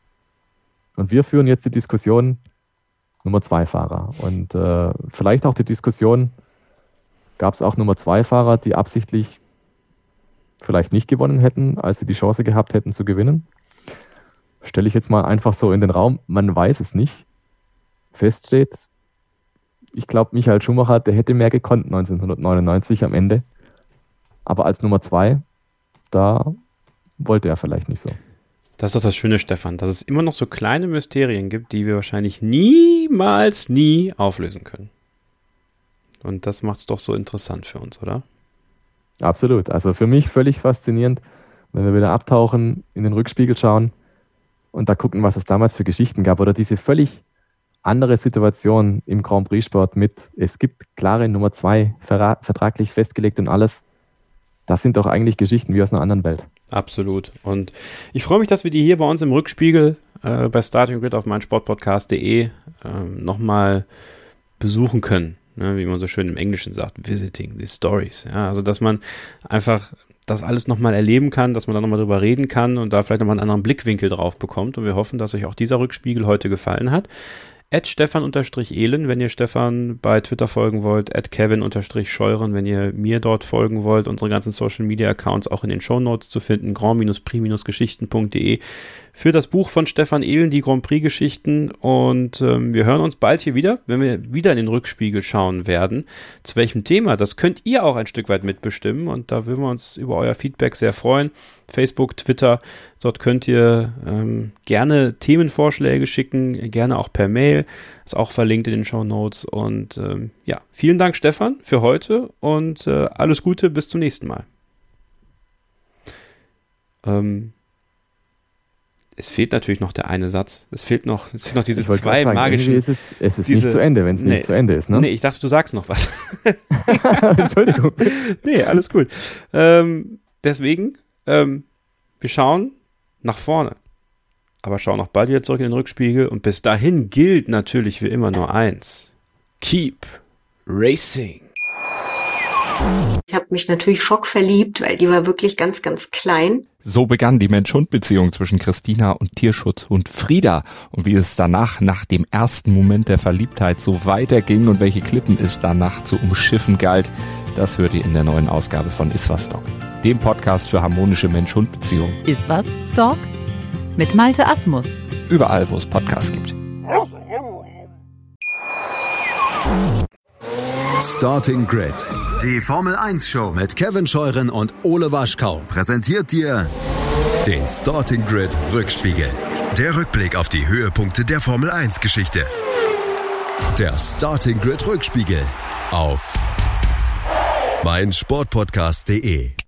Und wir führen jetzt die Diskussion Nummer zwei Fahrer. Und äh, vielleicht auch die Diskussion, gab es auch Nummer zwei Fahrer, die absichtlich vielleicht nicht gewonnen hätten, als sie die Chance gehabt hätten zu gewinnen? Stelle ich jetzt mal einfach so in den Raum. Man weiß es nicht. Fest steht, ich glaube, Michael Schumacher, der hätte mehr gekonnt neunzehnhundertneunundneunzig am Ende. Aber als Nummer zwei, da wollte er vielleicht nicht so. Das ist doch das Schöne, Stefan, dass es immer noch so kleine Mysterien gibt, die wir wahrscheinlich niemals, nie auflösen können. Und das macht es doch so interessant für uns, oder? Absolut. Also für mich völlig faszinierend, wenn wir wieder abtauchen, in den Rückspiegel schauen und da gucken, was es damals für Geschichten gab. Oder diese völlig andere Situation im Grand Prix-Sport mit, es gibt klare Nummer zwei, verra- vertraglich festgelegt und alles. Das sind doch eigentlich Geschichten wie aus einer anderen Welt. Absolut. Und ich freue mich, dass wir die hier bei uns im Rückspiegel äh, bei Starting Grid auf meinsportpodcast punkt de ähm, nochmal besuchen können. Ne, wie man so schön im Englischen sagt, visiting the stories. Ja, also, dass man einfach das alles nochmal erleben kann, dass man da nochmal drüber reden kann und da vielleicht nochmal einen anderen Blickwinkel drauf bekommt. Und wir hoffen, dass euch auch dieser Rückspiegel heute gefallen hat. at Stefan-Ehlen, wenn ihr Stefan bei Twitter folgen wollt, at Kevin-Scheuren, wenn ihr mir dort folgen wollt, unsere ganzen Social-Media-Accounts auch in den Shownotes zu finden, grand-prix-geschichten punkt de für das Buch von Stefan Ehlen, die Grand Prix-Geschichten, und ähm, wir hören uns bald hier wieder, wenn wir wieder in den Rückspiegel schauen werden. Zu welchem Thema, das könnt ihr auch ein Stück weit mitbestimmen und da würden wir uns über euer Feedback sehr freuen. Facebook, Twitter, dort könnt ihr ähm, gerne Themenvorschläge schicken, gerne auch per Mail, ist auch verlinkt in den Shownotes. Und ähm, ja, vielen Dank, Stefan, für heute und äh, alles Gute, bis zum nächsten Mal. Ähm, Es fehlt natürlich noch der eine Satz. Es fehlt noch, es fehlt noch diese Ich wollte zwei gerade sagen, magischen. irgendwie ist es, es ist diese- nicht zu Ende, wenn es Nee. nicht zu Ende ist, ne? Nee, ich dachte, du sagst noch was. Entschuldigung. Nee, alles cool. Ähm, deswegen, ähm, wir schauen nach vorne. Aber schauen auch bald wieder zurück in den Rückspiegel. Und bis dahin gilt natürlich wie immer nur eins. Keep racing. Ich habe mich natürlich schockverliebt, weil die war wirklich ganz, ganz klein. So begann die Mensch-Hund-Beziehung zwischen Christina und Tierschutzhund Frieda. Und wie es danach, nach dem ersten Moment der Verliebtheit, so weiterging und welche Klippen es danach zu umschiffen galt, das hört ihr in der neuen Ausgabe von Iswas Dog, dem Podcast für harmonische Mensch-Hund-Beziehungen. Ist was, Dog? Mit Malte Asmus. Überall, wo es Podcasts gibt. Starting Grid, die Formel eins Show mit Kevin Scheuren und Ole Waschkau, präsentiert dir den Starting Grid Rückspiegel. Der Rückblick auf die Höhepunkte der Formel eins Geschichte. Der Starting Grid Rückspiegel auf meinsportpodcast punkt de.